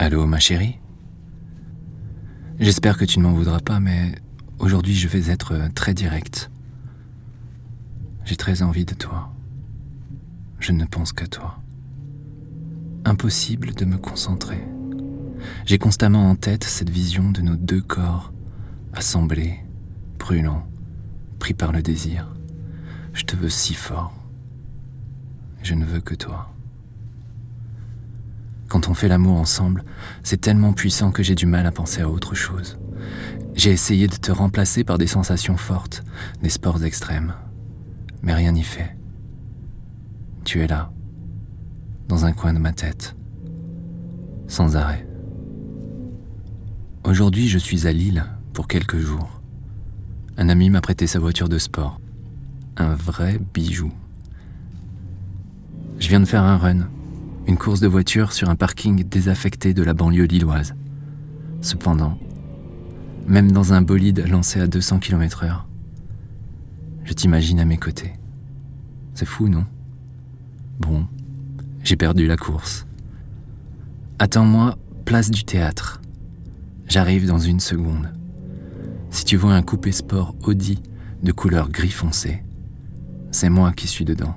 Allô, ma chérie? J'espère que tu ne m'en voudras pas, mais aujourd'hui je vais être très direct. J'ai très envie de toi. Je ne pense qu'à toi. Impossible de me concentrer. J'ai constamment en tête cette vision de nos deux corps, assemblés, brûlants, pris par le désir. Je te veux si fort. Je ne veux que toi. Quand on fait l'amour ensemble, c'est tellement puissant que j'ai du mal à penser à autre chose. J'ai essayé de te remplacer par des sensations fortes, des sports extrêmes. Mais rien n'y fait. Tu es là, dans un coin de ma tête, sans arrêt. Aujourd'hui, je suis à Lille pour quelques jours. Un ami m'a prêté sa voiture de sport. Un vrai bijou. Je viens de faire un run, une course de voiture sur un parking désaffecté de la banlieue lilloise. Cependant, même dans un bolide lancé à 200 km/h, je t'imagine à mes côtés. C'est fou, non? Bon, j'ai perdu la course. Attends-moi, place du théâtre. J'arrive dans une seconde. Si tu vois un coupé sport Audi de couleur gris foncé, c'est moi qui suis dedans.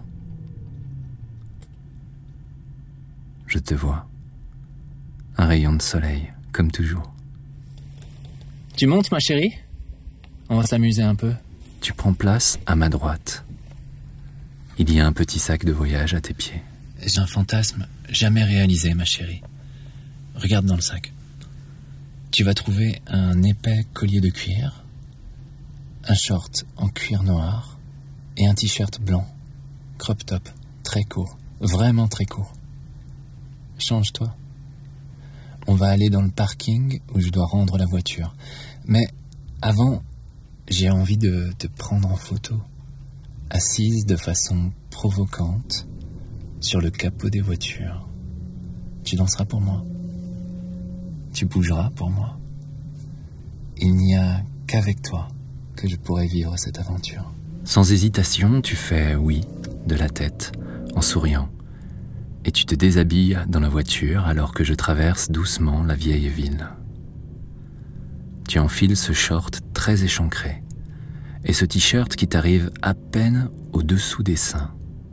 Je te vois. Un rayon de soleil, comme toujours. Tu montes, ma chérie? On va s'amuser un peu. Tu prends place à ma droite. Il y a un petit sac de voyage à tes pieds. J'ai un fantasme jamais réalisé, ma chérie. Regarde dans le sac. Tu vas trouver un épais collier de cuir, un short en cuir noir et un t-shirt blanc, crop top, très court, vraiment très court. Change-toi. On va aller dans le parking où je dois rendre la voiture. Mais avant, j'ai envie de te prendre en photo, assise de façon provocante sur le capot des voitures. Tu danseras pour moi. Tu bougeras pour moi. Il n'y a qu'avec toi que je pourrai vivre cette aventure. Sans hésitation, tu fais oui de la tête, en souriant. Et tu te déshabilles dans la voiture alors que je traverse doucement la vieille ville. Tu enfiles ce short très échancré et ce t-shirt qui t'arrive à peine au-dessous des seins.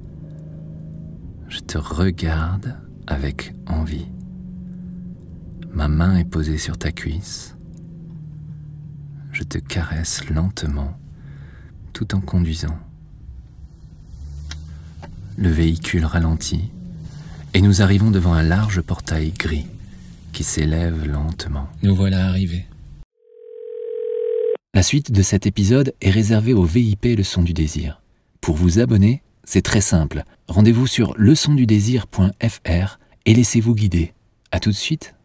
Je te regarde avec envie. Ma main est posée sur ta cuisse. Je te caresse lentement, tout en conduisant. Le véhicule ralentit et nous arrivons devant un large portail gris qui s'élève lentement. Nous voilà arrivés. La suite de cet épisode est réservée au VIP Le Son du Désir. Pour vous abonner, c'est très simple. Rendez-vous sur leçondudésir.fr et laissez-vous guider. À tout de suite.